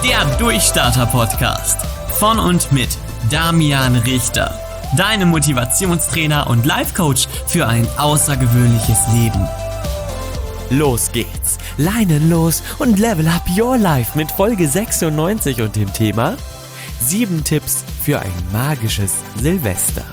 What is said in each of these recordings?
Der Durchstarter-Podcast von und mit Damian Richter. Deine Motivationstrainer und Life-Coach für ein außergewöhnliches Leben. Los geht's, Leinen los und level up your life mit Folge 96 und dem Thema 7 Tipps für ein magisches Silvester.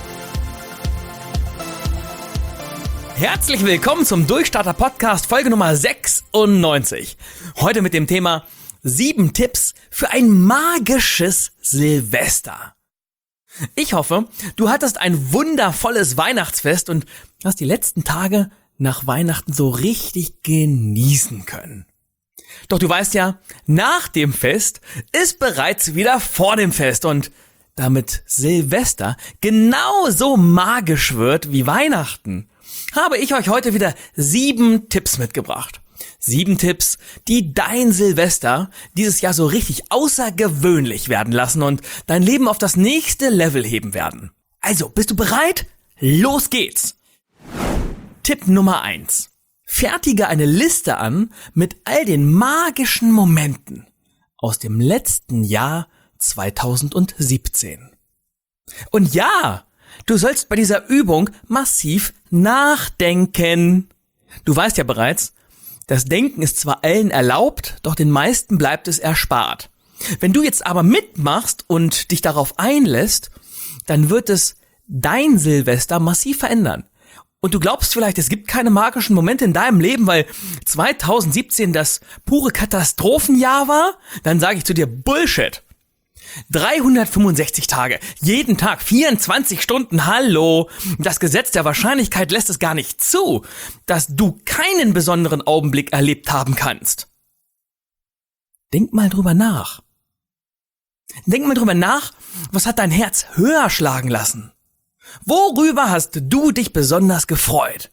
Herzlich willkommen zum Durchstarter-Podcast, Folge Nummer 96. Heute mit dem Thema 7 Tipps für ein magisches Silvester. Ich hoffe, du hattest ein wundervolles Weihnachtsfest und hast die letzten Tage nach Weihnachten so richtig genießen können. Doch du weißt ja, nach dem Fest ist bereits wieder vor dem Fest und damit Silvester genauso magisch wird wie Weihnachten, habe ich euch heute wieder 7 Tipps mitgebracht. 7 Tipps, die dein Silvester dieses Jahr so richtig außergewöhnlich werden lassen und dein Leben auf das nächste Level heben werden. Also, bist du bereit? Los geht's! Tipp Nummer 1. Fertige eine Liste an mit all den magischen Momenten aus dem letzten Jahr 2017. Und ja, du sollst bei dieser Übung massiv nachdenken. Du weißt ja bereits, das Denken ist zwar allen erlaubt, doch den meisten bleibt es erspart. Wenn du jetzt aber mitmachst und dich darauf einlässt, dann wird es dein Silvester massiv verändern. Und du glaubst vielleicht, es gibt keine magischen Momente in deinem Leben, weil 2017 das pure Katastrophenjahr war? Dann sage ich zu dir, Bullshit. 365 Tage, jeden Tag, 24 Stunden, hallo. Das Gesetz der Wahrscheinlichkeit lässt es gar nicht zu, dass du keinen besonderen Augenblick erlebt haben kannst. Denk mal drüber nach. Denk mal drüber nach, was hat dein Herz höher schlagen lassen? Worüber hast du dich besonders gefreut?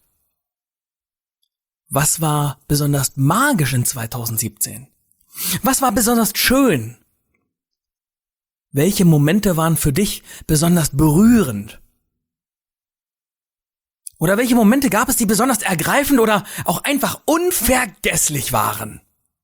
Was war besonders magisch in 2017? Was war besonders schön? Welche Momente waren für dich besonders berührend? Oder welche Momente gab es, die besonders ergreifend oder auch einfach unvergesslich waren?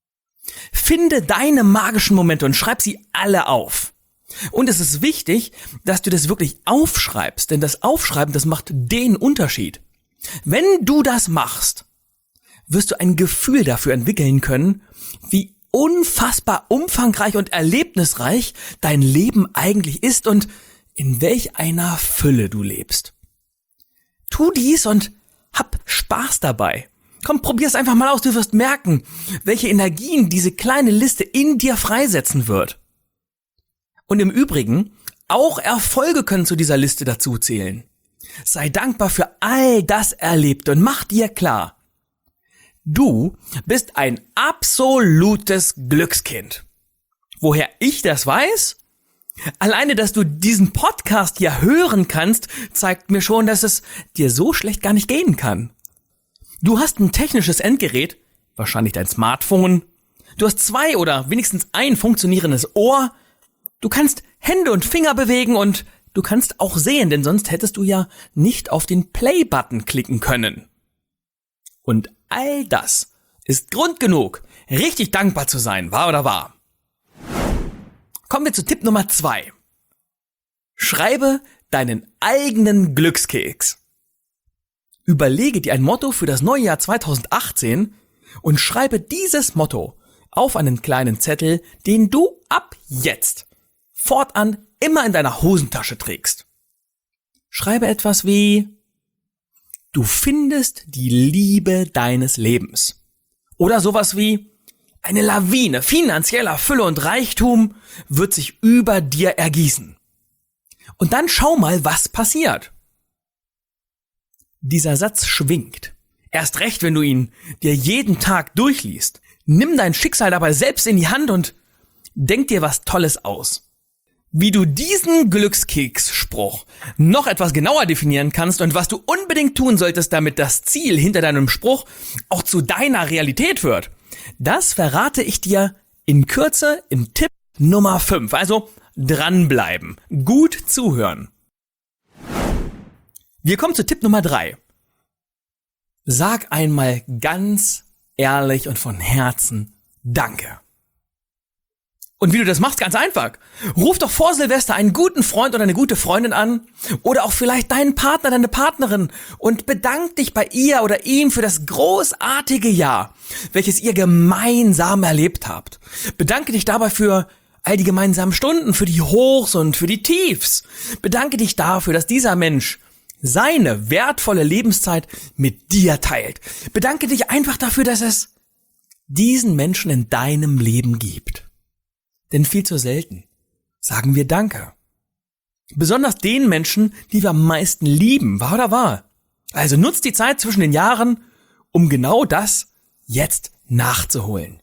Finde deine magischen Momente und schreib sie alle auf. Und es ist wichtig, dass du das wirklich aufschreibst, denn das Aufschreiben, das macht den Unterschied. Wenn du das machst, wirst du ein Gefühl dafür entwickeln können, wie unfassbar umfangreich und erlebnisreich dein Leben eigentlich ist und in welch einer Fülle du lebst. Tu dies und hab Spaß dabei. Komm, probier's einfach mal aus, du wirst merken, welche Energien diese kleine Liste in dir freisetzen wird. Und im Übrigen, auch Erfolge können zu dieser Liste dazu zählen. Sei dankbar für all das Erlebte und mach dir klar, du bist ein absolutes Glückskind. Woher ich das weiß? Alleine, dass du diesen Podcast hier hören kannst, zeigt mir schon, dass es dir so schlecht gar nicht gehen kann. Du hast ein technisches Endgerät, wahrscheinlich dein Smartphone. Du hast 2 oder wenigstens ein funktionierendes Ohr. Du kannst Hände und Finger bewegen und du kannst auch sehen, denn sonst hättest du ja nicht auf den Play-Button klicken können. Und all das ist Grund genug, richtig dankbar zu sein, wahr oder wahr? Kommen wir zu Tipp Nummer 2. Schreibe deinen eigenen Glückskeks. Überlege dir ein Motto für das neue Jahr 2018 und schreibe dieses Motto auf einen kleinen Zettel, den du ab jetzt fortan immer in deiner Hosentasche trägst. Schreibe etwas wie: Du findest die Liebe deines Lebens. Oder sowas wie: Eine Lawine finanzieller Fülle und Reichtum wird sich über dir ergießen. Und dann schau mal, was passiert. Dieser Satz schwingt. Erst recht, wenn du ihn dir jeden Tag durchliest. Nimm dein Schicksal dabei selbst in die Hand und denk dir was Tolles aus. Wie du diesen Glückskeksspruch noch etwas genauer definieren kannst und was du unbedingt tun solltest, damit das Ziel hinter deinem Spruch auch zu deiner Realität wird, das verrate ich dir in Kürze im Tipp Nummer 5. Also dranbleiben, gut zuhören. Wir kommen zu Tipp Nummer 3. Sag einmal ganz ehrlich und von Herzen Danke. Und wie du das machst, ganz einfach. Ruf doch vor Silvester einen guten Freund oder eine gute Freundin an oder auch vielleicht deinen Partner, deine Partnerin und bedank dich bei ihr oder ihm für das großartige Jahr, welches ihr gemeinsam erlebt habt. Bedanke dich dabei für all die gemeinsamen Stunden, für die Hochs und für die Tiefs. Bedanke dich dafür, dass dieser Mensch seine wertvolle Lebenszeit mit dir teilt. Bedanke dich einfach dafür, dass es diesen Menschen in deinem Leben gibt. Denn viel zu selten sagen wir Danke. Besonders den Menschen, die wir am meisten lieben, wahr oder wahr? Also nutzt die Zeit zwischen den Jahren, um genau das jetzt nachzuholen.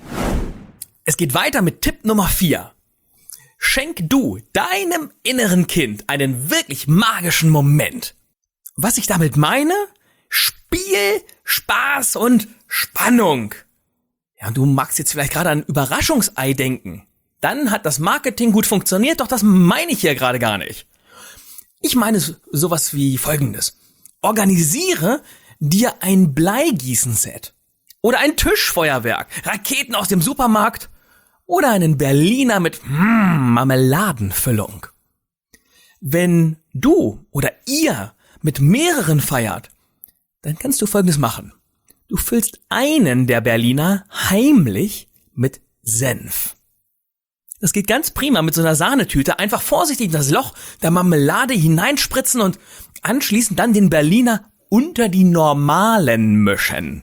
Es geht weiter mit Tipp Nummer 4. Schenk du deinem inneren Kind einen wirklich magischen Moment. Was ich damit meine? Spiel, Spaß und Spannung. Ja, und du magst jetzt vielleicht gerade an Überraschungsei denken. Dann hat das Marketing gut funktioniert, doch das meine ich hier gerade gar nicht. Ich meine sowas wie Folgendes. Organisiere dir ein Bleigießenset oder ein Tischfeuerwerk, Raketen aus dem Supermarkt oder einen Berliner mit Marmeladenfüllung. Wenn du oder ihr mit mehreren feiert, dann kannst du Folgendes machen. Du füllst einen der Berliner heimlich mit Senf. Das geht ganz prima mit so einer Sahnetüte. Einfach vorsichtig in das Loch der Marmelade hineinspritzen und anschließend dann den Berliner unter die normalen mischen.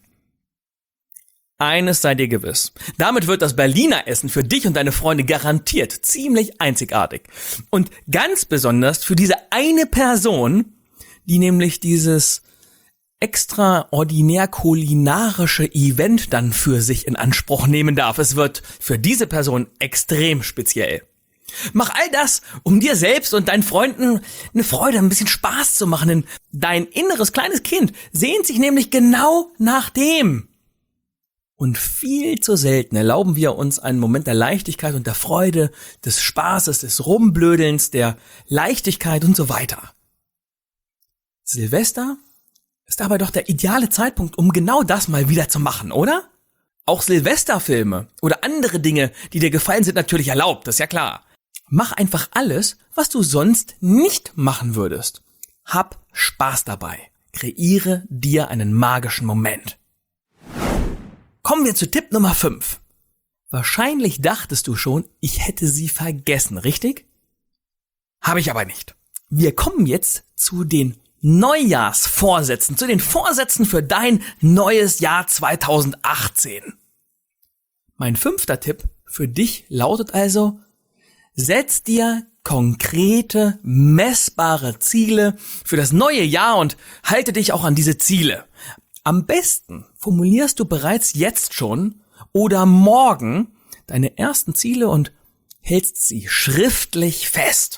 Eines sei dir gewiss. Damit wird das Berliner Essen für dich und deine Freunde garantiert ziemlich einzigartig. Und ganz besonders für diese eine Person, die nämlich dieses extraordinär kulinarische Event dann für sich in Anspruch nehmen darf. Es wird für diese Person extrem speziell. Mach all das, um dir selbst und deinen Freunden eine Freude, ein bisschen Spaß zu machen, denn dein inneres kleines Kind sehnt sich nämlich genau nach dem. Und viel zu selten erlauben wir uns einen Moment der Leichtigkeit und der Freude, des Spaßes, des Rumblödelns, der Leichtigkeit und so weiter. Silvester ist aber doch der ideale Zeitpunkt, um genau das mal wieder zu machen, oder? Auch Silvesterfilme oder andere Dinge, die dir gefallen, sind natürlich erlaubt, das ist ja klar. Mach einfach alles, was du sonst nicht machen würdest. Hab Spaß dabei. Kreiere dir einen magischen Moment. Kommen wir zu Tipp Nummer 5. Wahrscheinlich dachtest du schon, ich hätte sie vergessen, richtig? Habe ich aber nicht. Wir kommen jetzt zu den Neujahrsvorsätzen, zu den Vorsätzen für dein neues Jahr 2018. Mein 5. Tipp für dich lautet also, setz dir konkrete, messbare Ziele für das neue Jahr und halte dich auch an diese Ziele. Am besten formulierst du bereits jetzt schon oder morgen deine ersten Ziele und hältst sie schriftlich fest.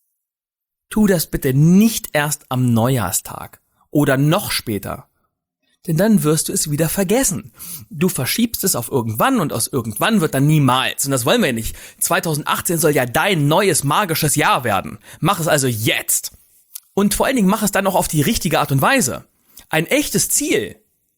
Tu das bitte nicht erst am Neujahrstag oder noch später, denn dann wirst du es wieder vergessen. Du verschiebst es auf irgendwann und aus irgendwann wird dann niemals. Und das wollen wir nicht. 2018 soll ja dein neues magisches Jahr werden. Mach es also jetzt. Und vor allen Dingen mach es dann auch auf die richtige Art und Weise. Ein echtes Ziel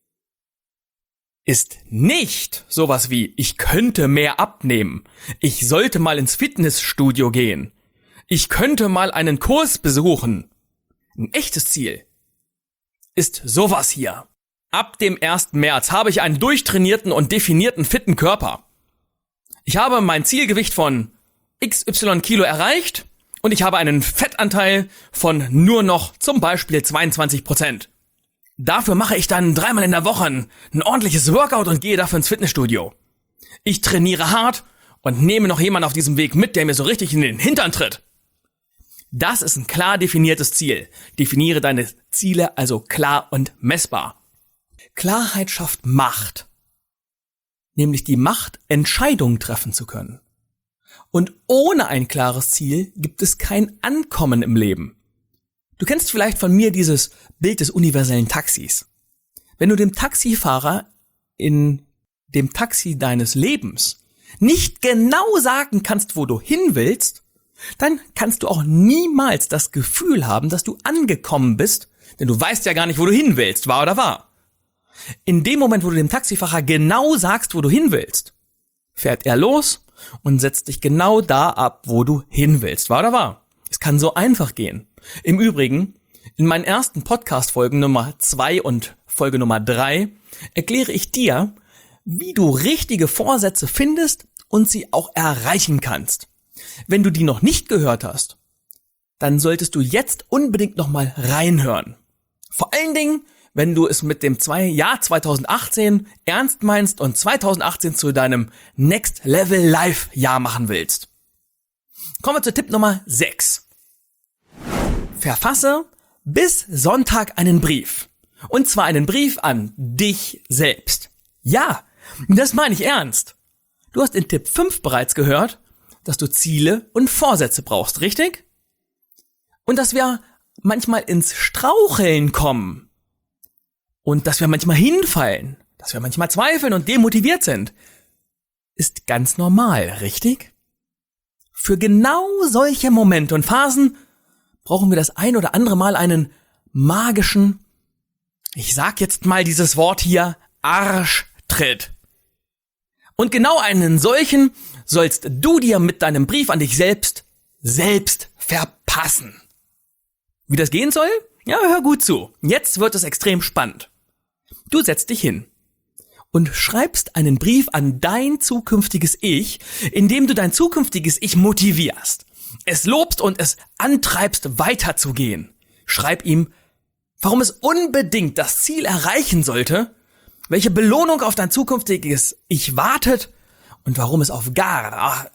ist nicht sowas wie, ich könnte mehr abnehmen, ich sollte mal ins Fitnessstudio gehen, ich könnte mal einen Kurs besuchen. Ein echtes Ziel ist sowas hier. Ab dem 1. März habe ich einen durchtrainierten und definierten fitten Körper. Ich habe mein Zielgewicht von XY Kilo erreicht und ich habe einen Fettanteil von nur noch zum Beispiel 22%. Dafür mache ich dann 3-mal in der Woche ein ordentliches Workout und gehe dafür ins Fitnessstudio. Ich trainiere hart und nehme noch jemanden auf diesem Weg mit, der mir so richtig in den Hintern tritt. Das ist ein klar definiertes Ziel. Definiere deine Ziele also klar und messbar. Klarheit schafft Macht. Nämlich die Macht, Entscheidungen treffen zu können. Und ohne ein klares Ziel gibt es kein Ankommen im Leben. Du kennst vielleicht von mir dieses Bild des universellen Taxis. Wenn du dem Taxifahrer in dem Taxi deines Lebens nicht genau sagen kannst, wo du hin willst, dann kannst du auch niemals das Gefühl haben, dass du angekommen bist, denn du weißt ja gar nicht, wo du hin willst, wahr oder wahr. In dem Moment, wo du dem Taxifahrer genau sagst, wo du hin willst, fährt er los und setzt dich genau da ab, wo du hin willst. Wahr oder wahr? Es kann so einfach gehen. Im Übrigen, in meinen ersten Podcast-Folgen Nummer 2 und Folge Nummer 3 erkläre ich dir, wie du richtige Vorsätze findest und sie auch erreichen kannst. Wenn du die noch nicht gehört hast, dann solltest du jetzt unbedingt nochmal reinhören. Vor allen Dingen, wenn du es mit dem Jahr 2018 ernst meinst und 2018 zu deinem Next Level Life Jahr machen willst. Kommen wir zu Tipp Nummer 6. Verfasse bis Sonntag einen Brief. Und zwar einen Brief an dich selbst. Ja, das meine ich ernst. Du hast in Tipp 5 bereits gehört, dass du Ziele und Vorsätze brauchst, richtig? Und dass wir manchmal ins Straucheln kommen. Und dass wir manchmal hinfallen. Dass wir manchmal zweifeln und demotiviert sind. Ist ganz normal, richtig? Für genau solche Momente und Phasen brauchen wir das ein oder andere Mal einen magischen, ich sag jetzt mal dieses Wort hier, Arschtritt. Und genau einen solchen sollst du dir mit deinem Brief an dich selbst verpassen. Wie das gehen soll? Ja, hör gut zu. Jetzt wird es extrem spannend. Du setzt dich hin und schreibst einen Brief an dein zukünftiges Ich, indem du dein zukünftiges Ich motivierst, es lobst und es antreibst, weiterzugehen. Schreib ihm, warum es unbedingt das Ziel erreichen sollte, welche Belohnung auf dein zukünftiges Ich wartet und warum es auf gar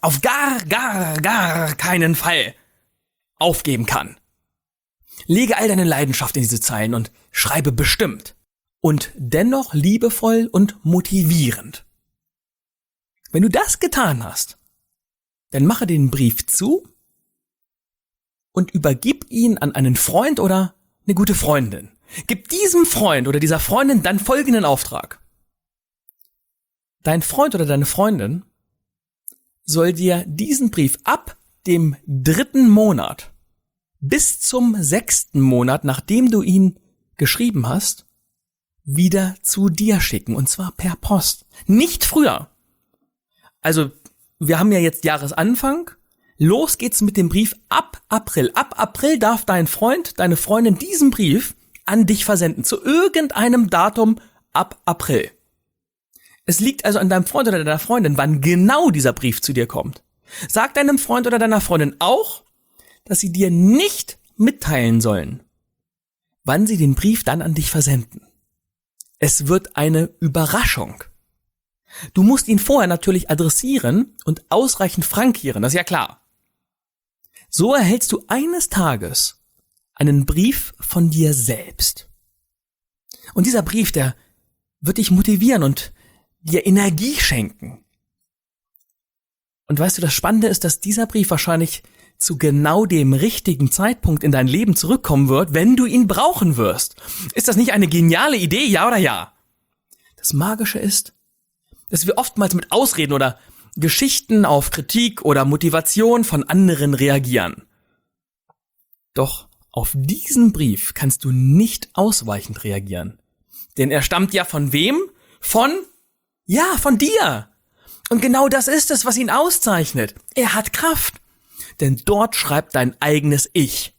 keinen Fall aufgeben kann. Lege all deine Leidenschaft in diese Zeilen und schreibe bestimmt und dennoch liebevoll und motivierend. Wenn du das getan hast, dann mache den Brief zu und übergib ihn an einen Freund oder eine gute Freundin. Gib diesem Freund oder dieser Freundin dann folgenden Auftrag. Dein Freund oder deine Freundin soll dir diesen Brief ab dem 3. Monat bis zum 6. Monat, nachdem du ihn geschrieben hast, wieder zu dir schicken, und zwar per Post. Nicht früher. Also, wir haben ja jetzt Jahresanfang. Los geht's mit dem Brief ab April. Ab April darf dein Freund, deine Freundin diesen Brief an dich versenden. Zu irgendeinem Datum ab April. Es liegt also an deinem Freund oder deiner Freundin, wann genau dieser Brief zu dir kommt. Sag deinem Freund oder deiner Freundin auch, dass sie dir nicht mitteilen sollen, wann sie den Brief dann an dich versenden. Es wird eine Überraschung. Du musst ihn vorher natürlich adressieren und ausreichend frankieren, das ist ja klar. So erhältst du eines Tages einen Brief von dir selbst. Und dieser Brief, der wird dich motivieren und dir Energie schenken. Und weißt du, das Spannende ist, dass dieser Brief wahrscheinlich zu genau dem richtigen Zeitpunkt in dein Leben zurückkommen wird, wenn du ihn brauchen wirst. Ist das nicht eine geniale Idee, ja oder ja? Das Magische ist, dass wir oftmals mit Ausreden oder Geschichten auf Kritik oder Motivation von anderen reagieren. Doch auf diesen Brief kannst du nicht ausweichend reagieren. Denn er stammt ja von wem? Von dir. Und genau das ist es, was ihn auszeichnet. Er hat Kraft. Denn dort schreibt dein eigenes Ich.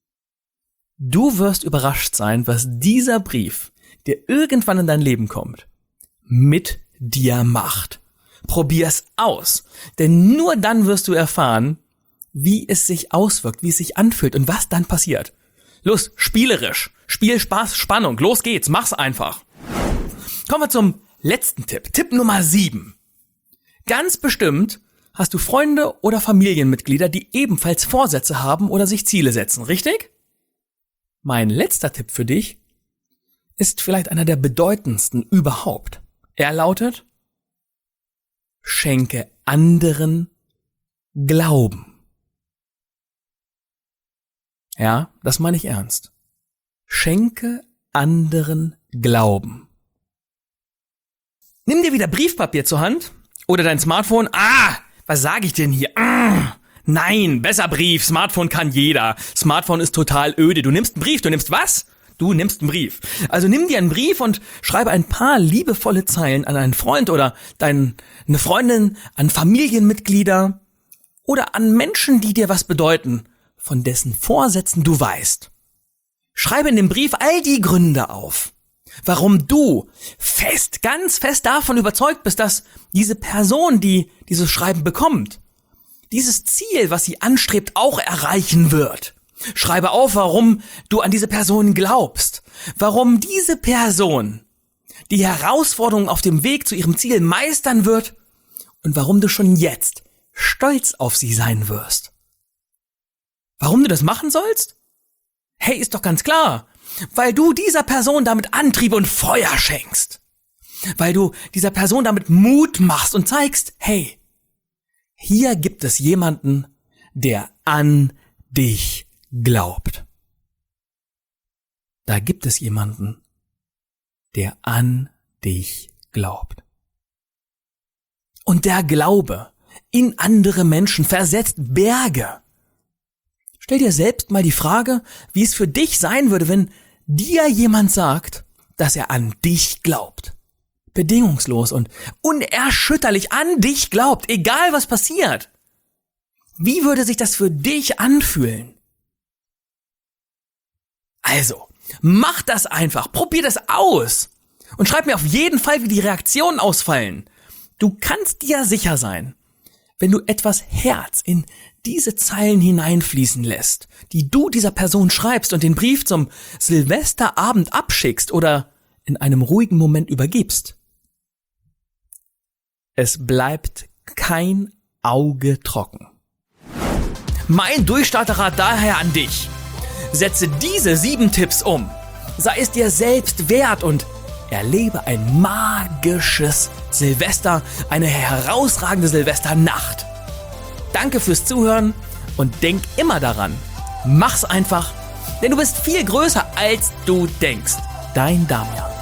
Du wirst überrascht sein, was dieser Brief, der irgendwann in dein Leben kommt, mit dir macht. Probier's aus, denn nur dann wirst du erfahren, wie es sich auswirkt, wie es sich anfühlt und was dann passiert. Los, spielerisch, Spiel, Spaß, Spannung, los geht's, mach's einfach. Kommen wir zum letzten Tipp, Tipp Nummer 7. Ganz bestimmt hast du Freunde oder Familienmitglieder, die ebenfalls Vorsätze haben oder sich Ziele setzen, richtig? Mein letzter Tipp für dich ist vielleicht einer der bedeutendsten überhaupt. Er lautet: Schenke anderen Glauben. Ja, das meine ich ernst. Schenke anderen Glauben. Nimm dir wieder Briefpapier zur Hand oder dein Smartphone. Was sage ich denn hier? Nein, besser Brief. Smartphone kann jeder. Smartphone ist total öde. Du nimmst einen Brief, du nimmst was? Du nimmst einen Brief. Also nimm dir einen Brief und schreibe ein paar liebevolle Zeilen an einen Freund oder eine Freundin, an Familienmitglieder oder an Menschen, die dir was bedeuten, von dessen Vorsätzen du weißt. Schreibe in dem Brief all die Gründe auf, warum du ganz fest davon überzeugt bist, dass diese Person, die dieses Schreiben bekommt, dieses Ziel, was sie anstrebt, auch erreichen wird. Schreibe auf, warum du an diese Person glaubst, warum diese Person die Herausforderungen auf dem Weg zu ihrem Ziel meistern wird und warum du schon jetzt stolz auf sie sein wirst. Warum du das machen sollst? Hey, ist doch ganz klar, weil du dieser Person damit Antrieb und Feuer schenkst, weil du dieser Person damit Mut machst und zeigst, hey, hier gibt es jemanden, der an dich glaubt. Da gibt es jemanden, der an dich glaubt. Und der Glaube in andere Menschen versetzt Berge. Stell dir selbst mal die Frage, wie es für dich sein würde, wenn dir jemand sagt, dass er an dich glaubt. Bedingungslos und unerschütterlich an dich glaubt, egal was passiert. Wie würde sich das für dich anfühlen? Also, mach das einfach, probier das aus und schreib mir auf jeden Fall, wie die Reaktionen ausfallen. Du kannst dir sicher sein, wenn du etwas Herz in diese Zeilen hineinfließen lässt, die du dieser Person schreibst und den Brief zum Silvesterabend abschickst oder in einem ruhigen Moment übergibst. Es bleibt kein Auge trocken. Mein Durchstarterrat daher an dich. Setze diese 7 Tipps um. Sei es dir selbst wert und erlebe ein magisches Silvester, eine herausragende Silvesternacht. Danke fürs Zuhören und denk immer daran, mach's einfach, denn du bist viel größer, als du denkst. Dein Damian.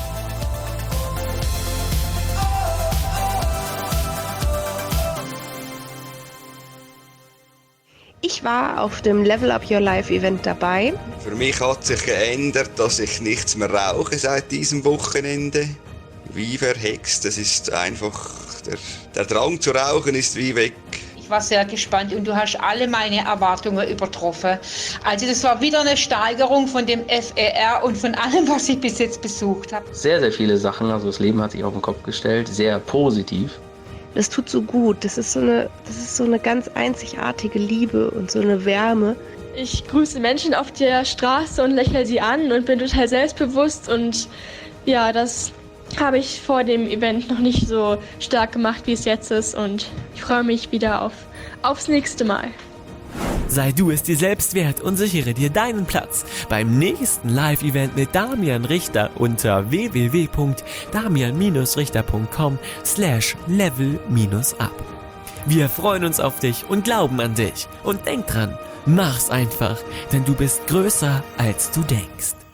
Ich war auf dem Level Up Your Life Event dabei. Für mich hat sich geändert, dass ich nichts mehr rauche seit diesem Wochenende. Wie verhext, das ist einfach, der Drang zu rauchen ist wie weg. Ich war sehr gespannt und du hast alle meine Erwartungen übertroffen. Also das war wieder eine Steigerung von dem FER und von allem, was ich bis jetzt besucht habe. Sehr, sehr viele Sachen, also das Leben hat sich auf den Kopf gestellt, sehr positiv. Das tut so gut. Das ist so eine ganz einzigartige Liebe und so eine Wärme. Ich grüße Menschen auf der Straße und lächle sie an und bin total selbstbewusst. Und ja, das habe ich vor dem Event noch nicht so stark gemacht, wie es jetzt ist. Und ich freue mich wieder aufs nächste Mal. Sei du es dir selbst wert und sichere dir deinen Platz beim nächsten Live-Event mit Damian Richter unter www.damian-richter.com/level-up. Wir freuen uns auf dich und glauben an dich. Und denk dran, mach's einfach, denn du bist größer, als du denkst.